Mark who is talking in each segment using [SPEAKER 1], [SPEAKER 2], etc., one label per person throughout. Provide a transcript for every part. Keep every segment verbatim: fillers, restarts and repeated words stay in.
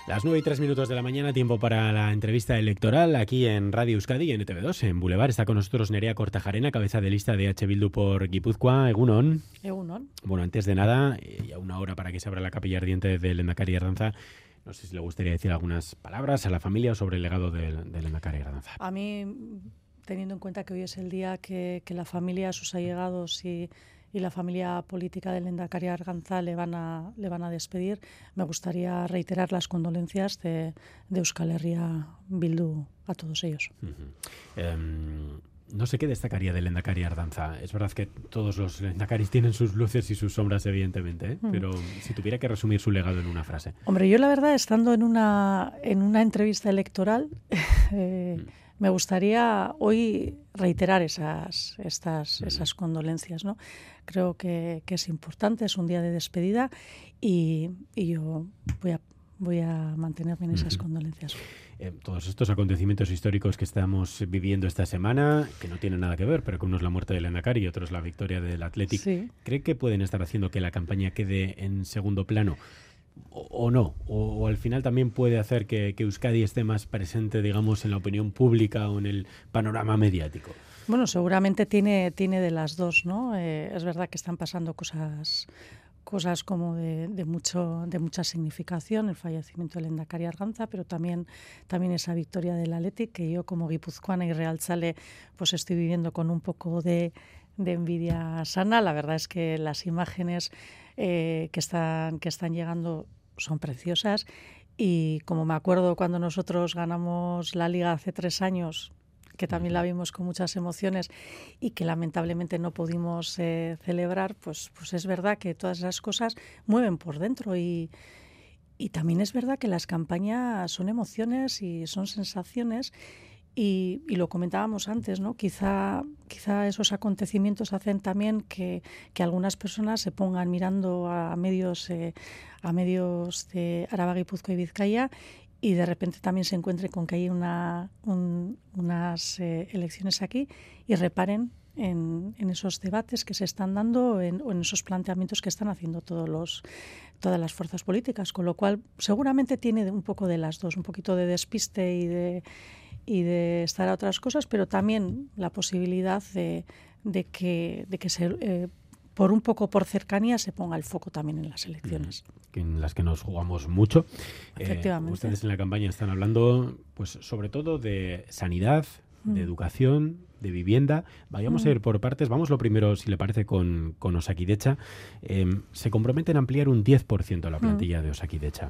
[SPEAKER 1] Las nueve y tres minutos de la mañana, tiempo para la entrevista electoral aquí en Radio Euskadi y en E Te Be dos, en Boulevard. Está con nosotros Nerea Kortajarena, cabeza de lista de H. Bildu por Guipúzcoa. Egunon.
[SPEAKER 2] Egunon.
[SPEAKER 1] Bueno, antes de nada, eh, ya una hora para que se abra la capilla ardiente del Lehendakari Ardanza. No sé si le gustaría decir algunas palabras a la familia sobre el legado del, del Lehendakari Ardanza.
[SPEAKER 2] A mí, teniendo en cuenta que hoy es el día que, que la familia, sus allegados y... y la familia política del Lehendakari Ardanza le van a le van a despedir, me gustaría reiterar las condolencias de, de Euskal Herria Bildu a todos ellos.
[SPEAKER 1] Uh-huh. Um, no sé qué destacaría del Lehendakari Ardanza. Es verdad que todos los Lehendakaris tienen sus luces y sus sombras, evidentemente, ¿eh? uh-huh. Pero si tuviera que resumir su legado en una frase.
[SPEAKER 2] Hombre, yo la verdad, estando en una, en una entrevista electoral, eh, uh-huh. me gustaría hoy reiterar esas, estas, uh-huh. esas condolencias, ¿no? Creo que, que es importante, es un día de despedida y, y yo voy a, voy a mantenerme en esas uh-huh. condolencias.
[SPEAKER 1] Eh, todos estos acontecimientos históricos que estamos viviendo esta semana, que no tienen nada que ver, pero que uno es la muerte del Lehendakari y otro es la victoria del Athletic, sí. ¿Cree que pueden estar haciendo que la campaña quede en segundo plano? O, o no, o, o al final también puede hacer que, que Euskadi esté más presente, digamos, en la opinión pública o en el panorama mediático.
[SPEAKER 2] Bueno, seguramente tiene, tiene de las dos, ¿no? Eh, es verdad que están pasando cosas, cosas como de, de, mucho, de mucha significación, el fallecimiento del Lehendakari Ardanza, pero también, también esa victoria del Athletic, que yo como guipuzcoana y realtzale pues estoy viviendo con un poco de, de envidia sana. La verdad es que las imágenes eh, que, están, que están llegando son preciosas y como me acuerdo cuando nosotros ganamos la Liga hace tres años, que también la vimos con muchas emociones y que lamentablemente no pudimos eh, celebrar, pues, pues es verdad que todas esas cosas mueven por dentro y, y también es verdad que las campañas son emociones y son sensaciones y, y lo comentábamos antes, ¿no? Quizá, quizá esos acontecimientos hacen también que, que algunas personas se pongan mirando a medios, eh, a medios de Araba, Guipúzcoa y Vizcaya y de repente también se encuentre con que hay una, un, unas eh, elecciones aquí y reparen en, en esos debates que se están dando en, o en esos planteamientos que están haciendo todos los, todas las fuerzas políticas, con lo cual seguramente tiene un poco de las dos, un poquito de despiste y de, y de estar a otras cosas, pero también la posibilidad de, de que, de que se... Eh, por un poco por cercanía se ponga el foco también en las elecciones.
[SPEAKER 1] En las que nos jugamos mucho.
[SPEAKER 2] Efectivamente.
[SPEAKER 1] Eh, ustedes en la campaña están hablando pues sobre todo de sanidad, mm. de educación, de vivienda. Vayamos mm. a ir por partes. Vamos lo primero, si le parece, con, con Osakidecha. Eh, se comprometen a ampliar un diez por ciento la plantilla mm. de Osakidecha.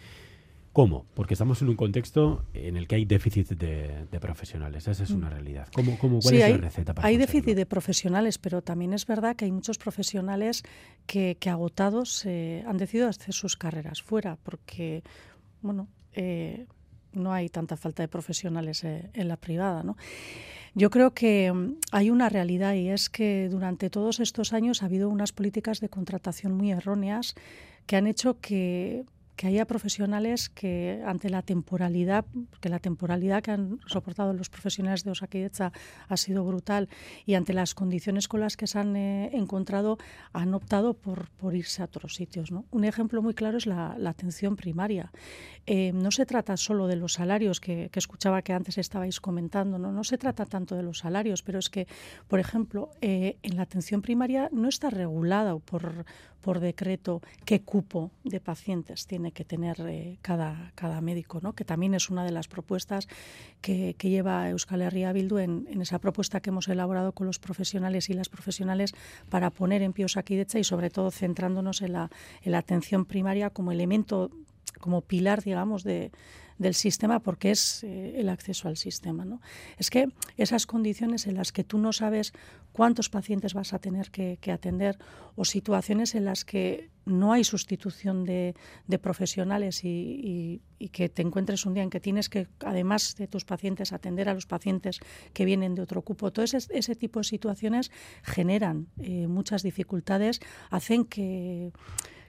[SPEAKER 1] ¿Cómo? Porque estamos en un contexto en el que hay déficit de, de profesionales. Esa es una realidad. ¿Cómo, cómo, ¿Cuál
[SPEAKER 2] sí,
[SPEAKER 1] es
[SPEAKER 2] hay,
[SPEAKER 1] la receta para
[SPEAKER 2] hay
[SPEAKER 1] conseguirlo?
[SPEAKER 2] déficit de profesionales, pero también es verdad que hay muchos profesionales que, que agotados eh, han decidido hacer sus carreras fuera, porque bueno, eh, no hay tanta falta de profesionales eh, en la privada, ¿no? Yo creo que um, hay una realidad y es que durante todos estos años ha habido unas políticas de contratación muy erróneas que han hecho que que haya profesionales que ante la temporalidad, porque la temporalidad que han soportado los profesionales de Osakidecha ha sido brutal y ante las condiciones con las que se han eh, encontrado han optado por, por irse a otros sitios, ¿no? Un ejemplo muy claro es la, la atención primaria. Eh, no se trata solo de los salarios que, que escuchaba que antes estabais comentando, ¿no? No se trata tanto de los salarios, pero es que, por ejemplo, eh, en la atención primaria no está regulado por, por decreto qué cupo de pacientes tiene que tener eh, cada, cada médico, ¿no? Que también es una de las propuestas que, que lleva Euskal Herria Bildu en, en esa propuesta que hemos elaborado con los profesionales y las profesionales para poner en pie Osakidecha y sobre todo centrándonos en la, en la atención primaria como elemento, como pilar, digamos, de, del sistema, porque es eh, el acceso al sistema, ¿no? Es que esas condiciones en las que tú no sabes cuántos pacientes vas a tener que, que atender o situaciones en las que no hay sustitución de, de profesionales y, y, y que te encuentres un día en que tienes que, además de tus pacientes, atender a los pacientes que vienen de otro cupo. Todo ese, ese tipo de situaciones generan eh, muchas dificultades, hacen que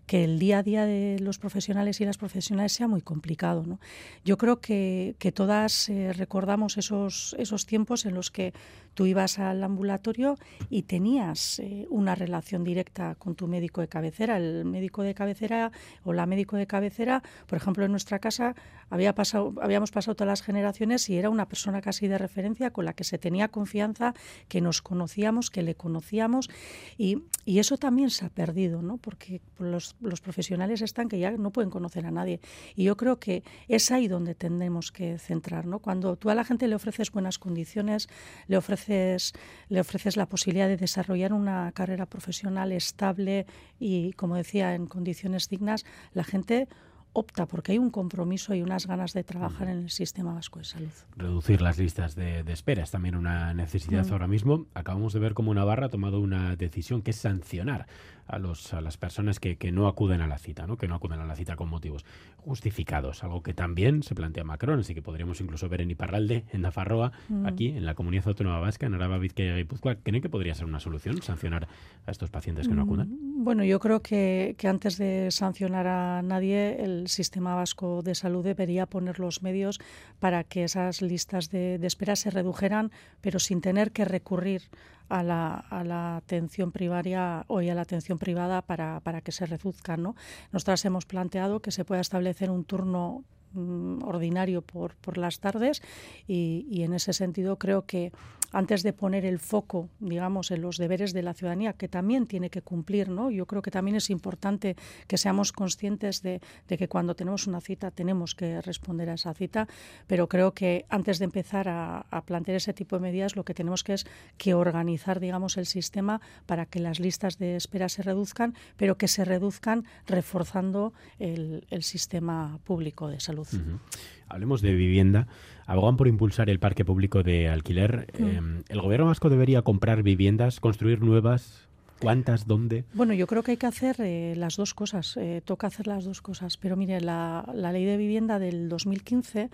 [SPEAKER 2] que el día a día de los profesionales y las profesionales sea muy complicado, ¿no? Yo creo que, que todas eh, recordamos esos, esos tiempos en los que tú ibas al ambulatorio y tenías eh, una relación directa con tu médico de cabecera. El médico de cabecera o la médico de cabecera, por ejemplo, en nuestra casa había pasado, habíamos pasado todas las generaciones y era una persona casi de referencia con la que se tenía confianza, que nos conocíamos, que le conocíamos, y, y eso también se ha perdido, ¿no? Porque los, los profesionales están que ya no pueden conocer a nadie. Y yo creo que es ahí donde tendemos que centrar, ¿no? Cuando tú a la gente le ofreces buenas condiciones, le ofreces le ofreces la posibilidad de desarrollar una carrera profesional estable y, como decía, en condiciones dignas, la gente opta porque hay un compromiso y unas ganas de trabajar en el sistema vasco de salud.
[SPEAKER 1] Reducir las listas de, de espera es también una necesidad mm. ahora mismo. Acabamos de ver cómo Navarra ha tomado una decisión que es sancionar a, los, a las personas que, que no acuden a la cita, ¿no? que no acuden a la cita con motivos justificados, algo que también se plantea Macron, así que podríamos incluso ver en Iparralde, en Nafarroa, mm. aquí en la Comunidad Autónoma Vasca, en Araba, Bizkaia y Guipúzcoa. ¿Creen que podría ser una solución sancionar a estos pacientes que no acuden?
[SPEAKER 2] Mm, bueno, yo creo que, que antes de sancionar a nadie, el sistema vasco de salud debería poner los medios para que esas listas de, de espera se redujeran, pero sin tener que recurrir a la, a la atención primaria o a la atención privada para, para que se reduzcan, ¿no? Nosotras hemos planteado que se pueda establecer un turno mm, ordinario por, por las tardes y, y en ese sentido creo que antes de poner el foco, digamos, en los deberes de la ciudadanía, que también tiene que cumplir, ¿no? Yo creo que también es importante que seamos conscientes de, de que cuando tenemos una cita tenemos que responder a esa cita, pero creo que antes de empezar a, a plantear ese tipo de medidas, lo que tenemos que es que organizar, digamos, el sistema para que las listas de espera se reduzcan, pero que se reduzcan reforzando el, el sistema público de salud.
[SPEAKER 1] Uh-huh. Hablemos de vivienda. Abogan por impulsar el parque público de alquiler. Mm. Eh, ¿El gobierno vasco debería comprar viviendas, construir nuevas? ¿Cuántas? ¿Dónde?
[SPEAKER 2] Bueno, yo creo que hay que hacer eh, las dos cosas. Eh, toca hacer las dos cosas. Pero mire, la, la ley de vivienda del dos mil quince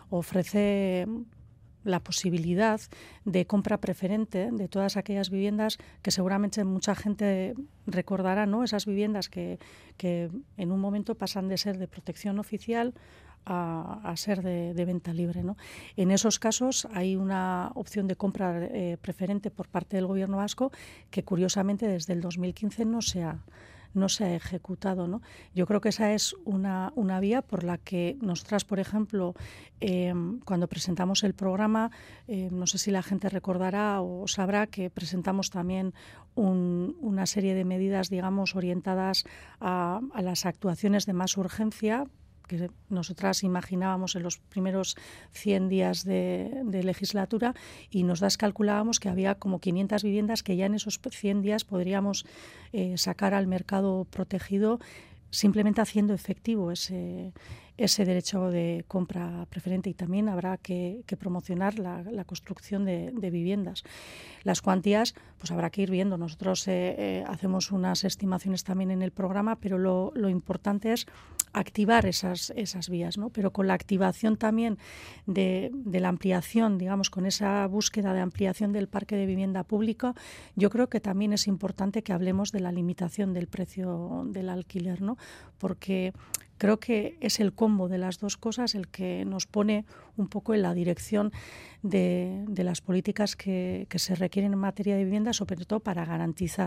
[SPEAKER 2] ofrece la posibilidad de compra preferente de todas aquellas viviendas que seguramente mucha gente recordará, ¿no? Esas viviendas que, que en un momento pasan de ser de protección oficial A, a ser de, de venta libre, ¿no? En esos casos hay una opción de compra eh, preferente por parte del gobierno vasco que curiosamente desde el dos mil quince no se ha, no se ha ejecutado, ¿no? Yo creo que esa es una, una vía por la que nosotras, por ejemplo, eh, cuando presentamos el programa, eh, no sé si la gente recordará o sabrá que presentamos también un, una serie de medidas, digamos, orientadas a, a las actuaciones de más urgencia, que nosotras imaginábamos en los primeros cien días de, de legislatura, y nosotras calculábamos que había como quinientas viviendas que ya en esos cien días podríamos eh, sacar al mercado protegido simplemente haciendo efectivo ese, ese derecho de compra preferente, y también habrá que, que promocionar la, la construcción de, de viviendas. Las cuantías, pues habrá que ir viendo. Nosotros eh, eh, hacemos unas estimaciones también en el programa, pero lo, lo importante es activar esas, esas vías, ¿no? Pero con la activación también de, de la ampliación, digamos, con esa búsqueda de ampliación del parque de vivienda pública, yo creo que también es importante que hablemos de la limitación del precio del alquiler, ¿no? Porque creo que es el combo de las dos cosas el que nos pone un poco en la dirección de, de las políticas que, que se requieren en materia de vivienda, sobre todo para garantizar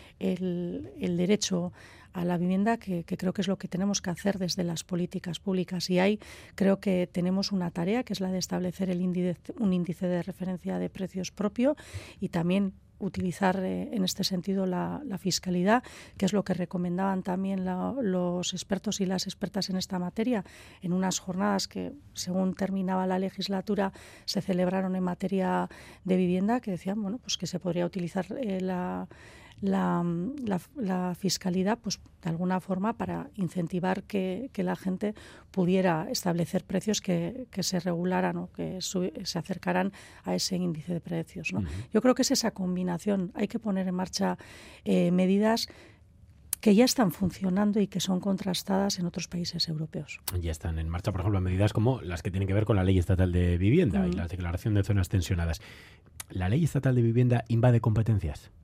[SPEAKER 2] el, el derecho a la vivienda, que, que creo que es lo que tenemos que hacer desde las políticas públicas. Y ahí creo que tenemos una tarea, que es la de establecer el índice, un índice de referencia de precios propio, y también utilizar eh, en este sentido la, la fiscalidad, que es lo que recomendaban también la, los expertos y las expertas en esta materia, en unas jornadas que, según terminaba la legislatura, se celebraron en materia de vivienda, que decían, bueno, pues que se podría utilizar eh, la La, la, la fiscalidad, pues de alguna forma para incentivar que, que la gente pudiera establecer precios que, que se regularan o que su, se acercaran a ese índice de precios, ¿no? Uh-huh. Yo creo que es esa combinación. Hay que poner en marcha eh, medidas que ya están funcionando y que son contrastadas en otros países europeos.
[SPEAKER 1] Ya están en marcha, por ejemplo, medidas como las que tienen que ver con la Ley Estatal de Vivienda uh-huh. y la declaración de zonas tensionadas. ¿La Ley Estatal de Vivienda invade competencias?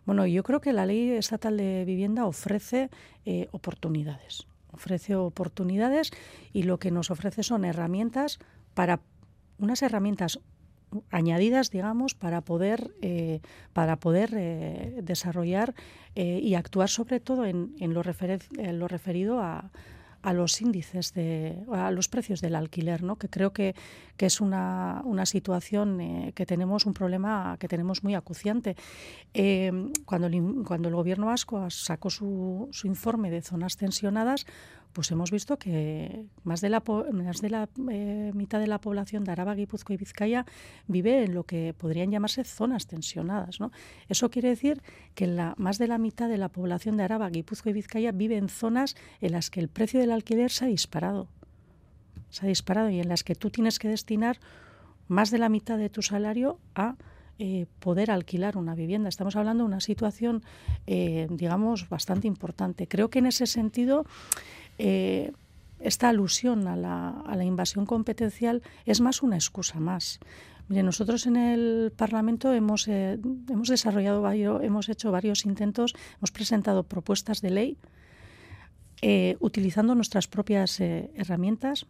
[SPEAKER 2] Bueno, yo creo que la Ley Estatal de Vivienda ofrece eh, oportunidades. Ofrece oportunidades y lo que nos ofrece son herramientas para unas herramientas añadidas, digamos, para poder eh, para poder eh, desarrollar eh, y actuar sobre todo en, en, lo, refer en lo referido a, a los índices de a los precios del alquiler, ¿no? Que creo que, que es una, una situación eh, que tenemos un problema que tenemos muy acuciante. Eh, cuando, el, cuando el Gobierno vasco sacó su, su informe de zonas tensionadas, pues hemos visto que más de la, más de la eh, mitad de la población de Araba, Guipúzcoa y Vizcaya vive en lo que podrían llamarse zonas tensionadas, ¿no? Eso quiere decir que la, más de la mitad de la población de Araba, Guipúzcoa y Vizcaya vive en zonas en las que el precio del alquiler se ha disparado. Se ha disparado y en las que tú tienes que destinar más de la mitad de tu salario a eh, poder alquilar una vivienda. Estamos hablando de una situación, eh, digamos, bastante importante. Creo que en ese sentido Eh, esta alusión a la, a la invasión competencial es más una excusa más. Mire, nosotros en el Parlamento hemos, eh, hemos desarrollado varios, hemos hecho varios intentos, hemos presentado propuestas de ley eh, utilizando nuestras propias eh, herramientas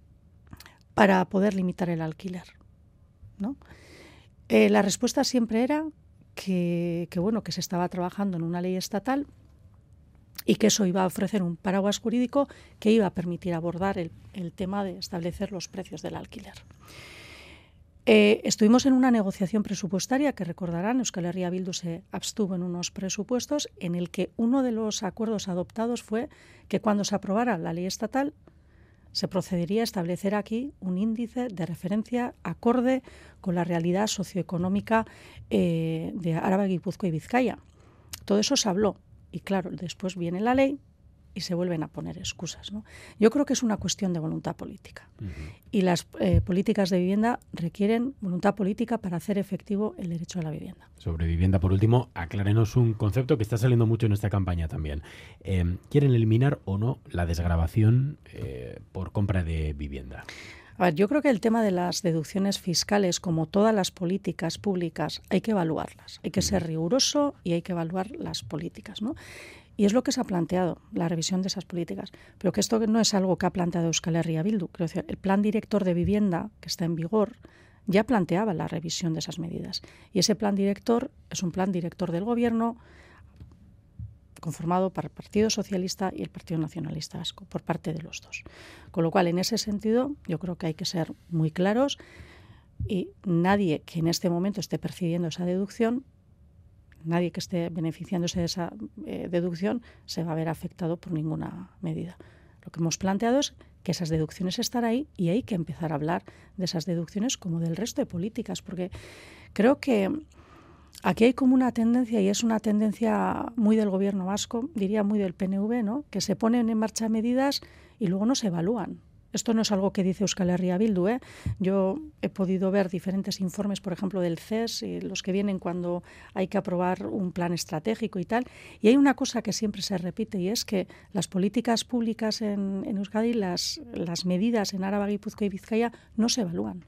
[SPEAKER 2] para poder limitar el alquiler, ¿no? Eh, la respuesta siempre era que, que, bueno, que se estaba trabajando en una ley estatal y que eso iba a ofrecer un paraguas jurídico que iba a permitir abordar el, el tema de establecer los precios del alquiler. Eh, estuvimos en una negociación presupuestaria que recordarán, Euskal Herria Bildu se abstuvo en unos presupuestos en el que uno de los acuerdos adoptados fue que cuando se aprobara la ley estatal se procedería a establecer aquí un índice de referencia acorde con la realidad socioeconómica eh, de Araba, Guipúzcoa y Vizcaya. Todo eso se habló. Y claro, después viene la ley y se vuelven a poner excusas, ¿no? Yo creo que es una cuestión de voluntad política. Uh-huh. Y las eh, políticas de vivienda requieren voluntad política para hacer efectivo el derecho a la vivienda.
[SPEAKER 1] Sobre vivienda, por último, aclárenos un concepto que está saliendo mucho en esta campaña también. Eh, ¿Quieren eliminar o no la desgravación eh, por compra de vivienda?
[SPEAKER 2] A ver, yo creo que el tema de las deducciones fiscales, como todas las políticas públicas, hay que evaluarlas. Hay que ser riguroso y hay que evaluar las políticas, ¿no? Y es lo que se ha planteado, la revisión de esas políticas. Pero que esto no es algo que ha planteado Euskal Herria Bildu. Creo que el Plan Director de Vivienda, que está en vigor, ya planteaba la revisión de esas medidas. Y ese Plan Director es un Plan Director del Gobierno conformado por el Partido Socialista y el Partido Nacionalista Vasco, por parte de los dos. Con lo cual, en ese sentido, yo creo que hay que ser muy claros y nadie que en este momento esté percibiendo esa deducción, nadie que esté beneficiándose de esa eh, deducción, se va a ver afectado por ninguna medida. Lo que hemos planteado es que esas deducciones están ahí y hay que empezar a hablar de esas deducciones como del resto de políticas, porque creo que aquí hay como una tendencia, y es una tendencia muy del Gobierno vasco, diría muy del P N V, ¿no? Que se ponen en marcha medidas y luego no se evalúan. Esto no es algo que dice Euskal Herria Bildu, ¿eh? Yo he podido ver diferentes informes, por ejemplo, del C E S, y los que vienen cuando hay que aprobar un plan estratégico y tal. Y hay una cosa que siempre se repite, y es que las políticas públicas en, en Euskadi, las, las medidas en Araba, Guipúzcoa y Vizcaya no se evalúan.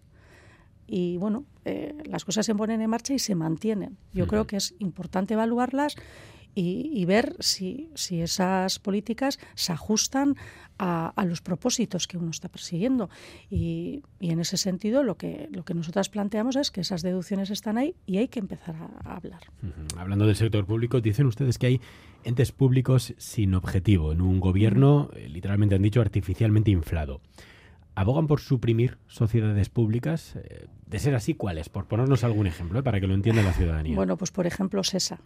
[SPEAKER 2] Y bueno, eh, las cosas se ponen en marcha y se mantienen. Yo uh-huh. creo que es importante evaluarlas y, y ver si, si esas políticas se ajustan a, a los propósitos que uno está persiguiendo. Y, y en ese sentido lo que, lo que nosotras planteamos es que esas deducciones están ahí y hay que empezar a, a hablar.
[SPEAKER 1] Uh-huh. Hablando del sector público, dicen ustedes que hay entes públicos sin objetivo, en un gobierno, uh-huh. eh, literalmente han dicho, artificialmente inflado. ¿Abogan por suprimir sociedades públicas? Eh, de ser así, ¿cuáles? Por ponernos algún ejemplo, ¿eh? Para que lo entienda la ciudadanía.
[SPEAKER 2] Bueno, pues por ejemplo, SESA.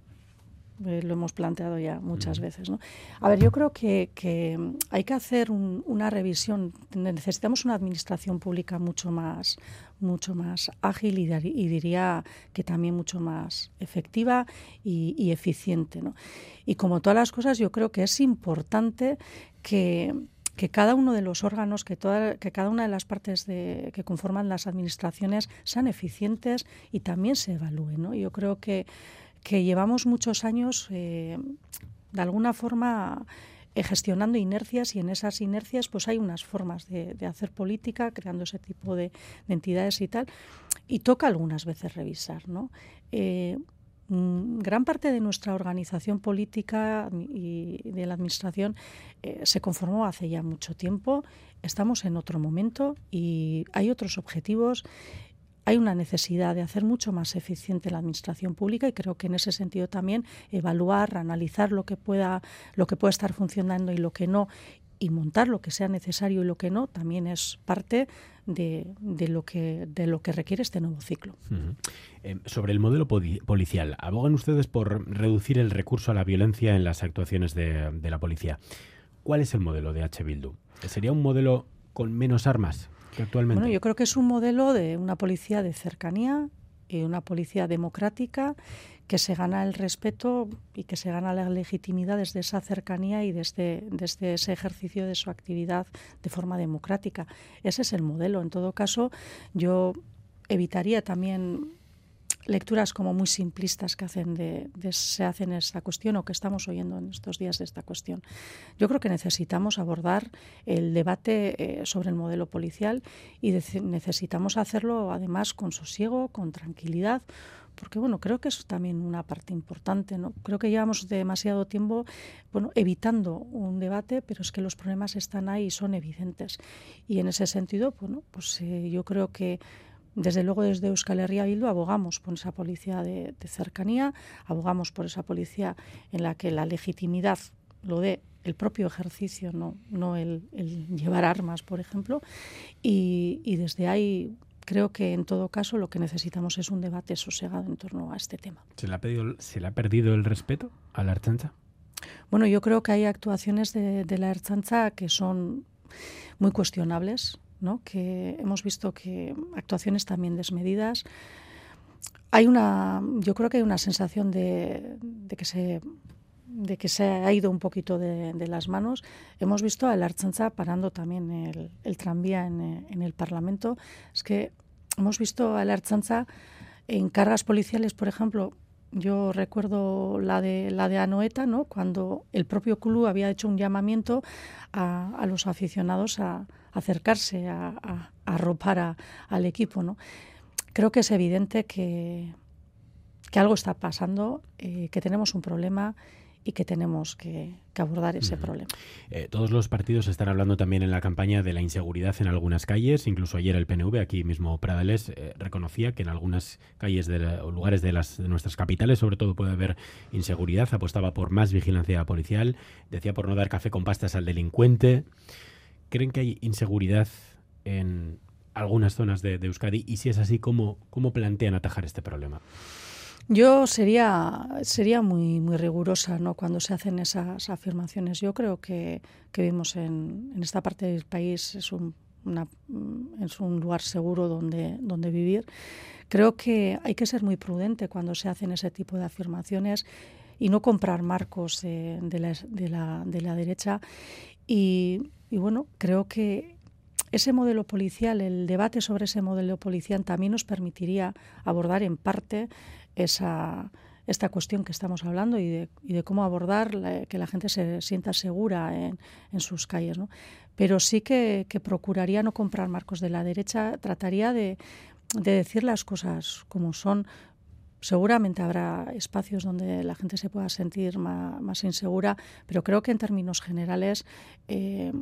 [SPEAKER 2] Eh, lo hemos planteado ya muchas mm. veces, ¿no? A ver, yo creo que, que hay que hacer un, una revisión. Necesitamos una administración pública mucho más, mucho más ágil y, y diría que también mucho más efectiva y, y eficiente, ¿no? Y como todas las cosas, yo creo que es importante que que cada uno de los órganos, que, toda, que cada una de las partes de, que conforman las administraciones sean eficientes y también se evalúen, ¿no? Yo creo que, que llevamos muchos años, eh, de alguna forma, eh, gestionando inercias, y en esas inercias pues hay unas formas de, de hacer política, creando ese tipo de, de entidades y tal, y toca algunas veces revisar, ¿no? Eh, gran parte de nuestra organización política y de la administración eh, se conformó hace ya mucho tiempo. Estamos en otro momento y hay otros objetivos. Hay una necesidad de hacer mucho más eficiente la administración pública y creo que en ese sentido también evaluar, analizar lo que pueda, lo que pueda estar funcionando y lo que no, y montar lo que sea necesario y lo que no, también es parte de, de, lo, que, de lo que requiere este nuevo ciclo.
[SPEAKER 1] Uh-huh. Eh, sobre el modelo policial, ¿abogan ustedes por reducir el recurso a la violencia en las actuaciones de, de la policía? ¿Cuál es el modelo de H. Bildu? ¿Sería un modelo con menos armas que actualmente?
[SPEAKER 2] Bueno, yo creo que es un modelo de una policía de cercanía y una policía democrática que se gana el respeto y que se gana la legitimidad desde esa cercanía y desde, desde ese ejercicio de su actividad de forma democrática. Ese es el modelo. En todo caso, yo evitaría también lecturas como muy simplistas que hacen de, de, se hacen esta cuestión o que estamos oyendo en estos días de esta cuestión. Yo creo que necesitamos abordar el debate eh, sobre el modelo policial y de, necesitamos hacerlo además con sosiego, con tranquilidad, porque bueno, creo que es también una parte importante, ¿no? Creo que llevamos demasiado tiempo bueno, evitando un debate, pero es que los problemas están ahí y son evidentes. Y en ese sentido, bueno, pues eh, yo creo que desde luego desde Euskal Herria Bildu abogamos por esa policía de, de cercanía, abogamos por esa policía en la que la legitimidad lo dé el propio ejercicio, no, no el, el llevar armas, por ejemplo, y, y desde ahí creo que en todo caso lo que necesitamos es un debate sosegado en torno a este tema.
[SPEAKER 1] ¿Se le ha, pedido, ¿se le ha perdido el respeto a la Ertzaintza?
[SPEAKER 2] Bueno, yo creo que hay actuaciones de, de la Ertzaintza que son muy cuestionables, ¿no? Que hemos visto que actuaciones también desmedidas. Hay una, yo creo que hay una sensación de, de que se de que se ha ido un poquito de, de las manos. Hemos visto a la Ertzaintza parando también el, el tranvía en, en el Parlamento. Es que hemos visto a la Ertzaintza en cargas policiales, por ejemplo. Yo recuerdo la de la de Anoeta, ¿no? Cuando el propio club había hecho un llamamiento a, a los aficionados a acercarse a, a, a arropar a, al equipo, ¿no? Creo que es evidente que, que algo está pasando, eh, que tenemos un problema y que tenemos que, que abordar ese uh-huh. problema.
[SPEAKER 1] Eh, todos los partidos están hablando también en la campaña de la inseguridad en algunas calles. Incluso ayer el P N V, aquí mismo Pradales, eh, reconocía que en algunas calles de la, o lugares de, las, de nuestras capitales, sobre todo, puede haber inseguridad. Apostaba por más vigilancia policial. Decía por no dar café con pastas al delincuente. ¿Creen que hay inseguridad en algunas zonas de, de Euskadi? Y si es así, ¿cómo, cómo plantean atajar este problema?
[SPEAKER 2] Yo sería, sería muy, muy rigurosa, ¿no? Cuando se hacen esas afirmaciones. Yo creo que, que vivimos en, en esta parte del país, es un, una, es un lugar seguro donde, donde vivir. Creo que hay que ser muy prudente cuando se hacen ese tipo de afirmaciones y no comprar marcos de, de, la, de, la, de la derecha. Y, y bueno, creo que ese modelo policial, el debate sobre ese modelo policial también nos permitiría abordar en parte esa, esta cuestión que estamos hablando y de, y de cómo abordar la, que la gente se sienta segura en, en sus calles, ¿no? Pero sí que, que procuraría no comprar marcos de la derecha, trataría de, de decir las cosas como son. Seguramente habrá espacios donde la gente se pueda sentir más, más insegura, pero creo que en términos generales eh,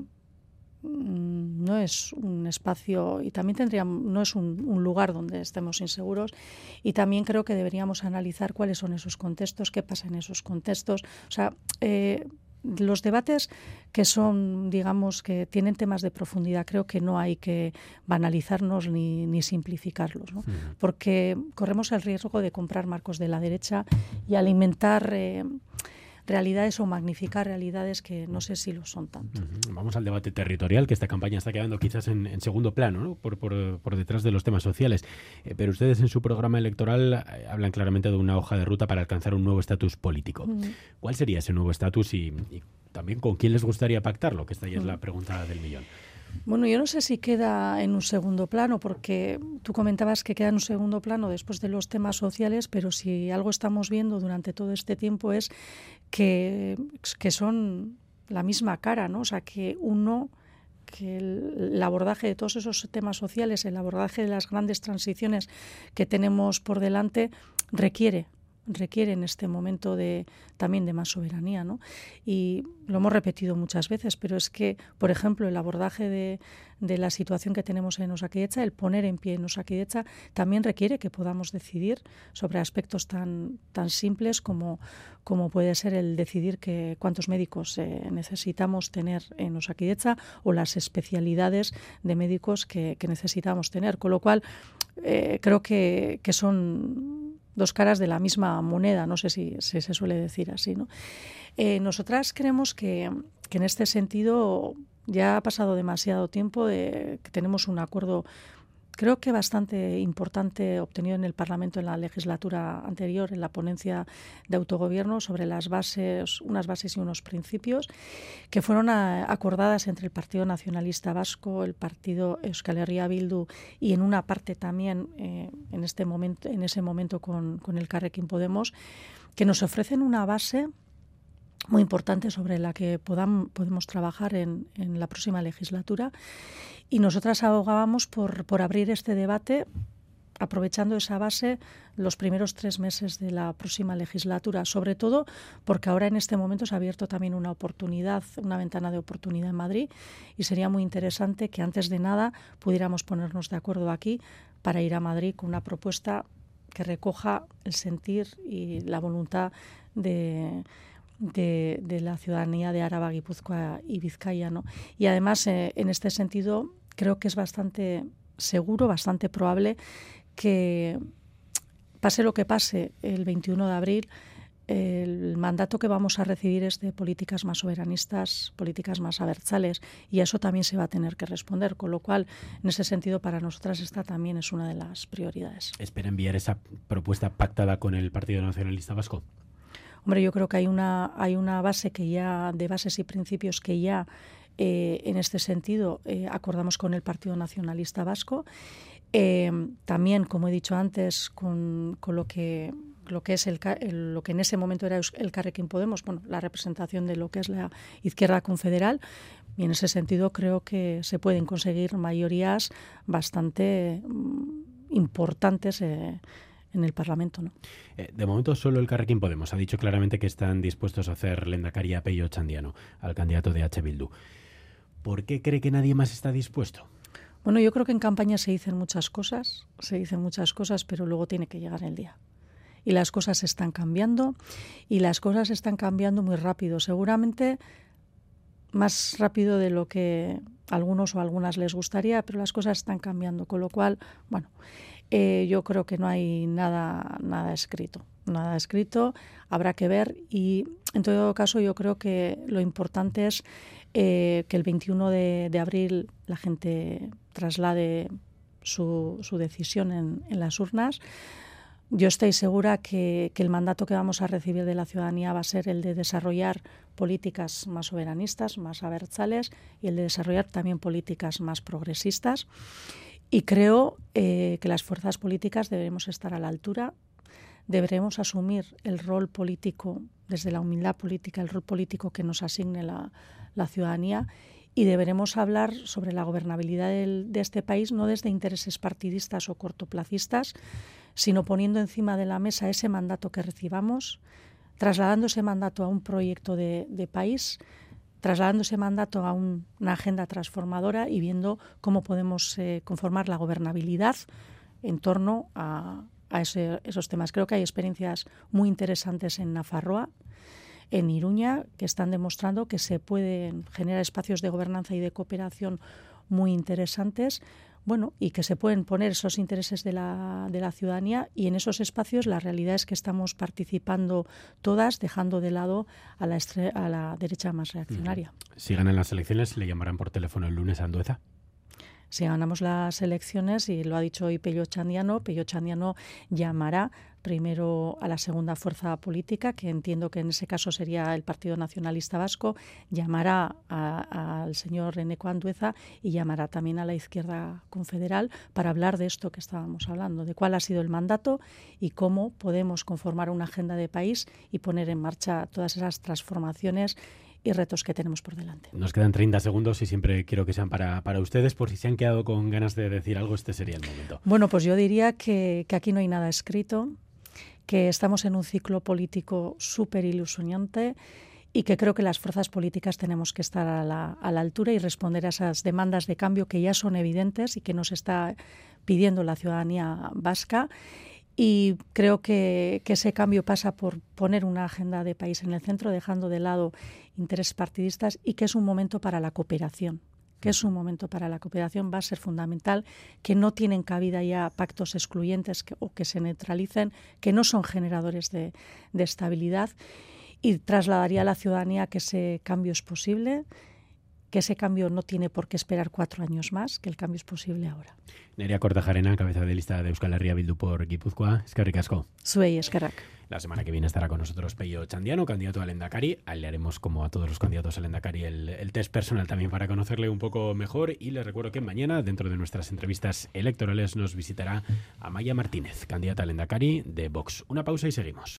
[SPEAKER 2] no es un espacio y también tendríamos, no es un, un lugar donde estemos inseguros, y también creo que deberíamos analizar cuáles son esos contextos, qué pasa en esos contextos. O sea, eh, los debates que son, digamos, que tienen temas de profundidad, creo que no hay que banalizarnos ni, ni simplificarlos, ¿no? Sí. Porque corremos el riesgo de comprar marcos de la derecha y alimentar eh, realidades o magnificar realidades que no sé si lo son tanto.
[SPEAKER 1] Uh-huh. Vamos al debate territorial, que esta campaña está quedando quizás en, en segundo plano, ¿no? por, por, por detrás de los temas sociales. Eh, pero ustedes en su programa electoral eh, hablan claramente de una hoja de ruta para alcanzar un nuevo estatus político. Uh-huh. ¿Cuál sería ese nuevo estatus y, y también con quién les gustaría pactarlo? Que esta ya uh-huh. es la pregunta del millón.
[SPEAKER 2] Bueno, yo no sé si queda en un segundo plano, porque tú comentabas que queda en un segundo plano después de los temas sociales, pero si algo estamos viendo durante todo este tiempo es que, que son la misma cara, ¿no? O sea, que uno, que el, el abordaje de todos esos temas sociales, el abordaje de las grandes transiciones que tenemos por delante, requiere requiere en este momento de también de más soberanía, ¿no? Y lo hemos repetido muchas veces, pero es que, por ejemplo, el abordaje de, de la situación que tenemos en Osakidetza, el poner en pie en Osakidetza, también requiere que podamos decidir sobre aspectos tan, tan simples como, como puede ser el decidir que cuántos médicos eh, necesitamos tener en Osakidetza o las especialidades de médicos que, que necesitamos tener. Con lo cual, eh, creo que, que son dos caras de la misma moneda, no sé si, si se suele decir así, ¿no? Eh, nosotras creemos que, que en este sentido ya ha pasado demasiado tiempo de que tenemos un acuerdo, creo que bastante importante, obtenido en el Parlamento en la legislatura anterior, en la ponencia de autogobierno, sobre las bases, unas bases y unos principios que fueron a, acordadas entre el Partido Nacionalista Vasco, el Partido Euskal Herria Bildu y en una parte también eh, en este momento, en ese momento con, con el Elkarrekin Podemos, que nos ofrecen una base muy importante sobre la que podam, podemos trabajar en, en la próxima legislatura. Y nosotras abogábamos por, por abrir este debate, aprovechando esa base, los primeros tres meses de la próxima legislatura, sobre todo porque ahora en este momento se ha abierto también una oportunidad, una ventana de oportunidad en Madrid, y sería muy interesante que antes de nada pudiéramos ponernos de acuerdo aquí para ir a Madrid con una propuesta que recoja el sentir y la voluntad de... De, de la ciudadanía de Araba, Guipúzcoa y Vizcaya, ¿no? Y además, eh, en este sentido, creo que es bastante seguro, bastante probable que, pase lo que pase el veintiuno de abril, el mandato que vamos a recibir es de políticas más soberanistas, políticas más abertzales, y a eso también se va a tener que responder, con lo cual, en ese sentido, para nosotras esta también es una de las prioridades.
[SPEAKER 1] ¿Espera enviar esa propuesta pactada con el Partido Nacionalista Vasco?
[SPEAKER 2] Hombre, yo creo que hay una, hay una base que ya, de bases y principios que ya eh, en este sentido eh, acordamos con el Partido Nacionalista Vasco. Eh, también, como he dicho antes, con, con lo que lo que es el, el, lo que en ese momento era el Elkarrekin Podemos, bueno, la representación de lo que es la izquierda confederal, y en ese sentido creo que se pueden conseguir mayorías bastante mm, importantes eh, en el Parlamento, ¿no?
[SPEAKER 1] Eh, de momento solo el Elkarrekin Podemos ha dicho claramente que están dispuestos a hacer lehendakari a Pello Otxandiano, al candidato de H. Bildu. ¿Por qué cree que nadie más está dispuesto?
[SPEAKER 2] Bueno, yo creo que en campaña se dicen muchas cosas, se dicen muchas cosas, pero luego tiene que llegar el día. Y las cosas están cambiando, y las cosas están cambiando muy rápido. Seguramente más rápido de lo que a algunos o a algunas les gustaría, pero las cosas están cambiando, con lo cual, bueno... Eh, yo creo que no hay nada, nada escrito, nada escrito, habrá que ver, y en todo caso yo creo que lo importante es eh, que el veintiuno de, de abril la gente traslade su, su decisión en, en las urnas. Yo estoy segura que, que el mandato que vamos a recibir de la ciudadanía va a ser el de desarrollar políticas más soberanistas, más abertzales, y el de desarrollar también políticas más progresistas. Y creo eh, que las fuerzas políticas deberemos estar a la altura, deberemos asumir el rol político, desde la humildad política, el rol político que nos asigne la, la ciudadanía, y deberemos hablar sobre la gobernabilidad del, de este país no desde intereses partidistas o cortoplacistas, sino poniendo encima de la mesa ese mandato que recibamos, trasladando ese mandato a un proyecto de, de país, trasladando ese mandato a un, una agenda transformadora y viendo cómo podemos eh, conformar la gobernabilidad en torno a, a ese, esos temas. Creo que hay experiencias muy interesantes en Nafarroa, en Iruña, que están demostrando que se pueden generar espacios de gobernanza y de cooperación muy interesantes, bueno, y que se pueden poner esos intereses de la, de la ciudadanía, y en esos espacios la realidad es que estamos participando todas, dejando de lado a la, estre- a la derecha más reaccionaria.
[SPEAKER 1] Si ganan las elecciones, ¿le llamarán por teléfono el lunes a Andueza?
[SPEAKER 2] Si ganamos las elecciones, y lo ha dicho hoy Pello Otxandiano, Pello Otxandiano llamará primero a la segunda fuerza política, que entiendo que en ese caso sería el Partido Nacionalista Vasco, llamará a, al señor Eneko Andueza y llamará también a la izquierda confederal para hablar de esto que estábamos hablando, de cuál ha sido el mandato y cómo podemos conformar una agenda de país y poner en marcha todas esas transformaciones y retos que tenemos por delante.
[SPEAKER 1] Nos quedan treinta segundos y siempre quiero que sean para, para ustedes, por si se han quedado con ganas de decir algo, este sería el momento.
[SPEAKER 2] Bueno, pues yo diría que, que aquí no hay nada escrito, que estamos en un ciclo político súper ilusionante y que creo que las fuerzas políticas tenemos que estar a la, a la altura y responder a esas demandas de cambio que ya son evidentes y que nos está pidiendo la ciudadanía vasca. Y creo que, que ese cambio pasa por poner una agenda de país en el centro, dejando de lado intereses partidistas, y que es un momento para la cooperación. que es un momento para la cooperación, va a ser fundamental, que no tienen cabida ya pactos excluyentes que, o que se neutralicen, que no son generadores de, de estabilidad, y trasladaría a la ciudadanía que ese cambio es posible, que ese cambio no tiene por qué esperar cuatro años más, que el cambio es posible ahora.
[SPEAKER 1] Nerea Kortajarena, cabeza de lista de Euskal Herria Bildu por Guipúzcoa. Eskerrik asko.
[SPEAKER 2] Zuei, eskerrak.
[SPEAKER 1] La semana que viene estará con nosotros Pello Txandiano, candidato al Lehendakari. A él le haremos, como a todos los candidatos al Lehendakari, el, el test personal también para conocerle un poco mejor. Y les recuerdo que mañana, dentro de nuestras entrevistas electorales, nos visitará Amaia Martínez, candidata al Lehendakari de Vox. Una pausa y seguimos.